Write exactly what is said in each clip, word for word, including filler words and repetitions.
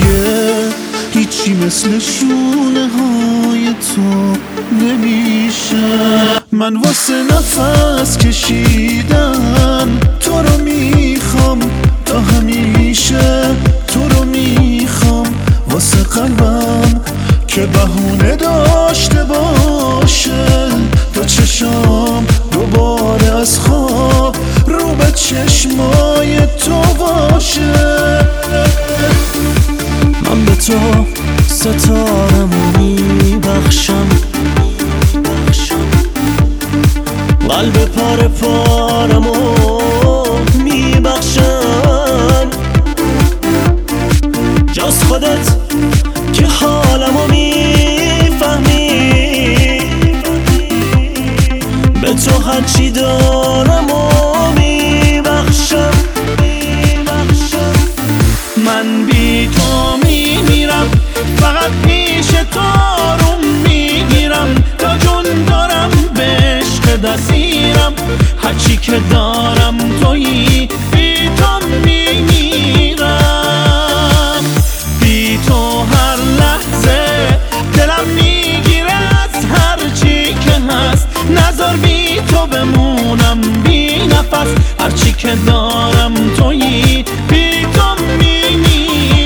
دیگه هیچی مثل شونه های تو نمیشه. من واسه نفس کشیدن تو رو میخوام تا همیشه، تو رو میخوام واسه قلبم که بهونه داشته باشه، تا چشام دوباره از خواب رو به چشمای تو باشه. من به تو ستارمو میبخشم، قلب پاره پارمو میبخشم، جز خودت که حالمو میفهمی، به تو هرچی دارمو میبخشم. من بی تو میمیرم، فقط پیش تو رو میگیرم، تا جون دارم به عشق دستیرم، هرچی که دارم تویی، بی تو میمیرم. بی تو هر لحظه دلم میگیره از هرچی که هست، نذار بی تو بمونم بی نفس، هرچی که دارم تویی، بی تو میمیرم.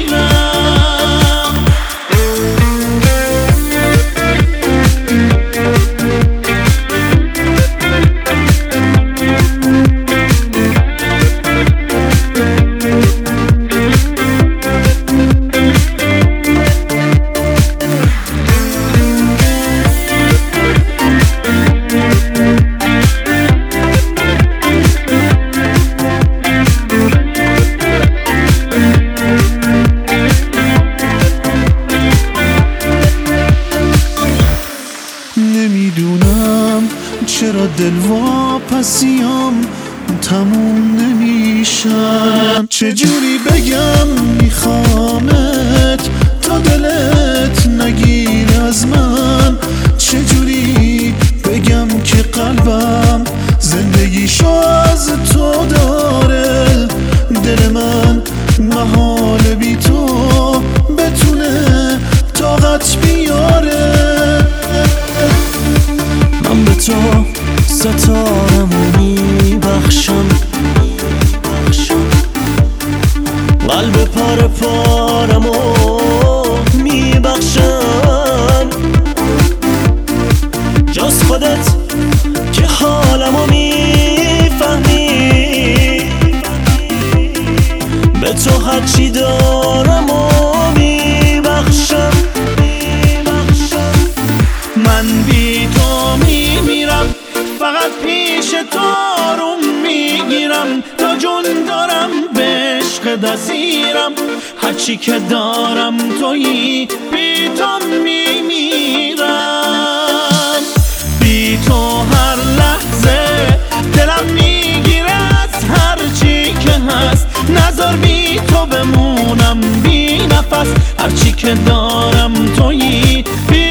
نمیدونم چرا دل واپسیام تموم نمیشن، چجوری بگم میخوامت تا دلت نگیر از من، چجوری بگم که قلبم زندگیشو از تو داره، دل من محال بی تو بتونه طاقت بیاره. من به تو ستارمو میبخشم، قلب پاره پارمو میبخشم، جز خودت که حالمو میفهمی، به تو هرچی دارمو میبخشم. من بی تو میمیرم، فقط پیش تو رو میگیرم، تا جون دارم به عشق دستیرم، هرچی که دارم تویی، بی تو میمیرم. بی تو هر لحظه دلم میگیره از هرچی که هست، نذار بی تو بمونم بی نفس، هرچی که دارم تویی، بی